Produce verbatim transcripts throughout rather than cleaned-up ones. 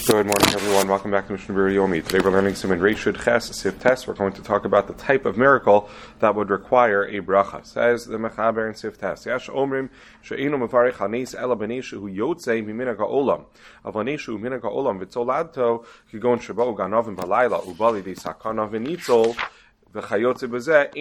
Good morning, everyone. Welcome back to Mishnah Berurah Yomi. Today we're learning some in Reishud Ches Sif Tes. We're going to talk about the type of miracle that would require a bracha. Says the Mechaber in Sif Tes. Yash Omrim she'enu mevarich hanes ela b'neshu hu yotzei miminag ha'olam. Av haneshu minag ha'olam v'tzoladto kigon shebo ganovim balayla ubali di sakana v'nitzol. There are some who say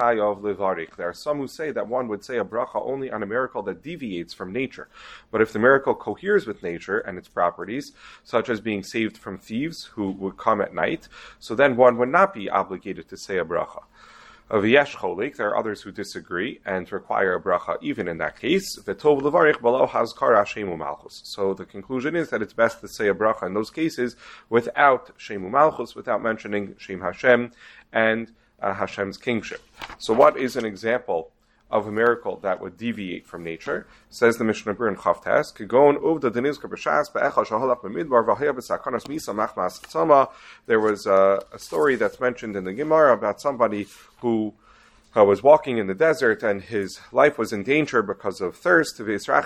that one would say a bracha only on a miracle that deviates from nature. But if the miracle coheres with nature and its properties, such as being saved from thieves who would come at night, so then one would not be obligated to say a bracha. V'yesh cholik, there are others who disagree and require a bracha even in that case. V'tov levarich b'lo hazkara shemu malchus. So the conclusion is that it's best to say a bracha in those cases without shemu malchus, without mentioning Shem Hashem and uh, Hashem's kingship. So what is an example of a miracle that would deviate from nature? Says the Mishnah Berurah in Chavtes, Kigon uvda denizka b'shas be'echal shaholach b'midbar v'haya b'sakanas misa machmas tzama. There was a, a story that's mentioned in the Gemara about somebody who Uh, was walking in the desert and his life was in danger because of thirst. And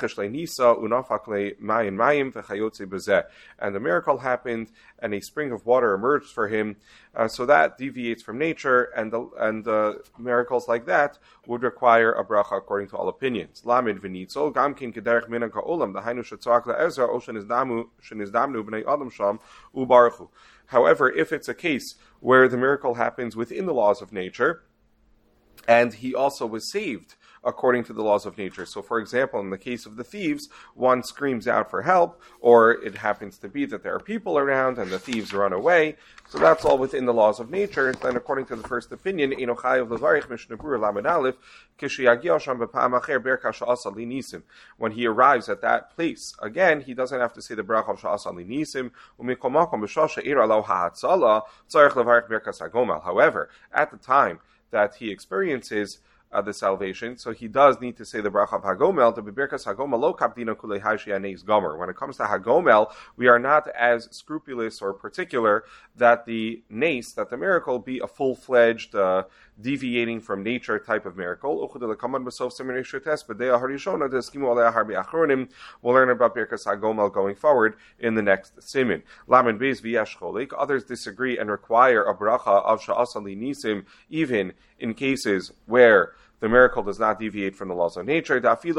the miracle happened and a spring of water emerged for him. Uh, so that deviates from nature, and the, and uh, miracles like that would require a bracha according to all opinions. Lamed v'nitzol gamkin kederech minag ha'olam dahainu shetzak la'ezra o shenizdamnu b'nei adam sham u'baruchu. However, if it's a case where the miracle happens within the laws of nature, and he also was saved according to the laws of nature. So, for example, in the case of the thieves, one screams out for help, or it happens to be that there are people around and the thieves run away. So that's all within the laws of nature. Then, according to the first opinion, when he arrives at that place, again, he doesn't have to say the bracha of Sha'asa Linisim. However, at the time that he experiences uh, the salvation, so he does need to say the bracha of Hagomel. To be birkas Hagomel lo kapdina kulei haishi aneis gomer. When it comes to Hagomel, we are not as scrupulous or particular that the nace, that the miracle, be a full-fledged, uh, deviating from nature type of miracle. We'll learn about birkas Hagomel going forward in the next simin. Lamed beis v'yesh cholik. Others disagree and require a bracha of sha'asa linisim even in cases where the miracle does not deviate from the laws of nature.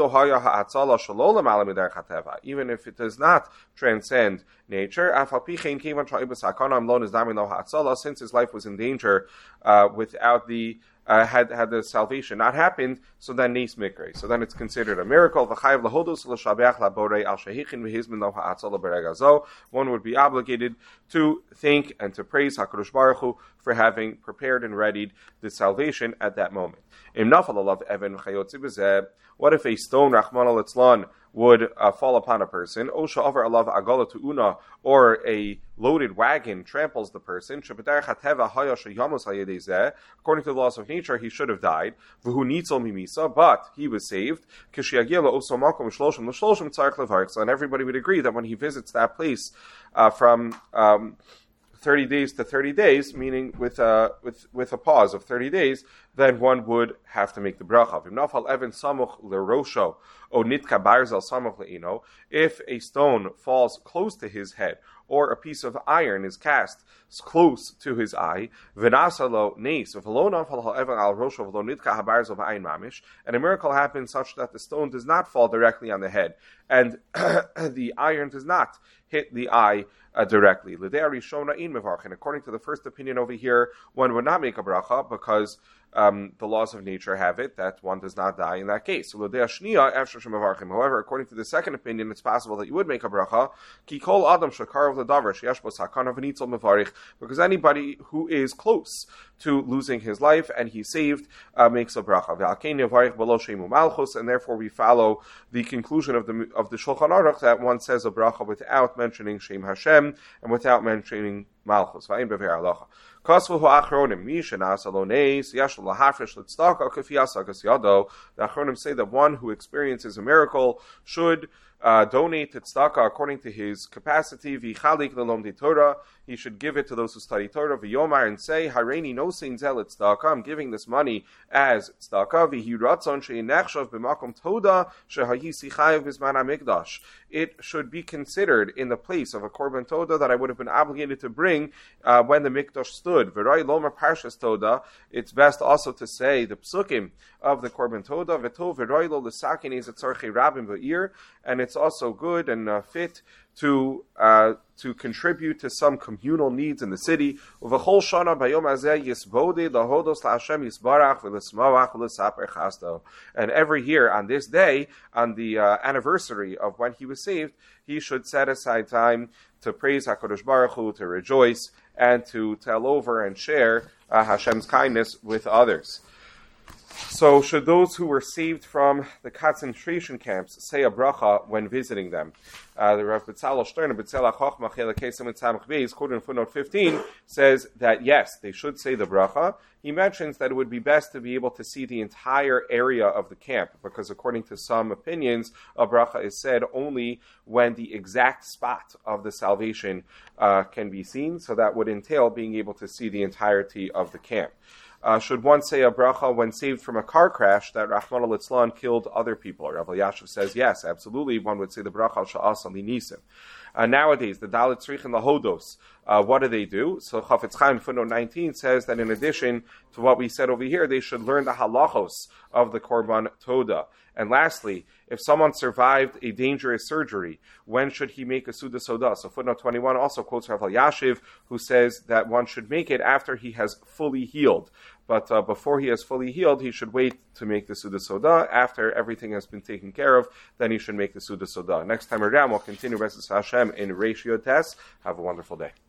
Even if it does not transcend nature, since his life was in danger uh, without the Uh, had had the salvation not happened, so then nes mikre. So then it's considered a miracle. One would be obligated to thank and to praise HaKadosh Baruch Hu for having prepared and readied the salvation at that moment. What if a stone, Rachmana litzlan, would uh, fall upon a person, or a loaded wagon tramples the person, according to the laws of nature, he should have died, but he was saved, so and everybody would agree that when he visits that place uh, from um, thirty days to thirty days, meaning with a, with, with a pause of thirty days, then one would have to make the bracha. If a stone falls close to his head, or a piece of iron is cast close to his eye, and a miracle happens such that the stone does not fall directly on the head, and the iron does not hit the eye uh, directly. And according to the first opinion over here, one would not make a bracha because Um, the laws of nature have it that one does not die in that case. However, according to the second opinion, it's possible that you would make a bracha, because anybody who is close to losing his life and he's saved uh, makes a bracha. And therefore we follow the conclusion of the of the Shulchan Aruch that one says a bracha without mentioning Shem Hashem and without mentioning Malchus. The Achronim say that one who experiences a miracle should uh, donate to tzedakah according to his capacity. V'chalik lelomdei Torah, he should give it to those who study Torah. V'yomar, and say, Hareini nosein zel tzedakah, I'm giving this money as tzedakah. V'hi ratzon she'inechshav b'makom toda shehayisi chayav b'zman hamikdash. It should be considered in the place of a korban toda that I would have been obligated to bring uh, when the mikdash stood. V'roi lomer parshas toda. It's best also to say the psukim of the korban toda. V'tov v'roi lo l'sakin is etzorchei rabim v'ir, and it's also good and uh, fit to uh, to contribute to some communal needs in the city. Uv'chol shana bayom hazeh yisbodi lahodos la'Hashem yisbarach v'lesmoach v'lesaper chasto. And every year on this day, on the uh, anniversary of when he was saved, he should set aside time to praise HaKadosh Baruch Hu, to rejoice, and to tell over and share uh, Hashem's kindness with others. So, should those who were saved from the concentration camps say a bracha when visiting them? Uh, the Rav Betzalel Stern, Betzalel Chochma Chelek Kesem and Tzamach Beis, quoted in footnote fifteen, says that yes, they should say the bracha. He mentions that it would be best to be able to see the entire area of the camp, because according to some opinions, a bracha is said only when the exact spot of the salvation uh, can be seen, so that would entail being able to see the entirety of the camp. Uh, should one say a bracha when saved from a car crash that Rahman al-Itzlan killed other people? Rav Elyashiv says yes, absolutely. One would say the bracha sha'as al-nisim. Uh, nowadays, the Dalit Tzrich and the Hodos, uh, what do they do? So Chafetz Chaim footnote nineteen says that in addition to what we said over here, they should learn the halachos of the Korban Toda. And lastly, if someone survived a dangerous surgery, when should he make a Suda Soda? So footnote twenty-one also quotes Rav Elyashiv, who says that one should make it after he has fully healed. But uh, before he has fully healed, he should wait to make the Suda Soda. After everything has been taken care of, then he should make the Suda Soda. Next time around, we'll continue B'ezras Hashem in Reish Yod Tes. Have a wonderful day.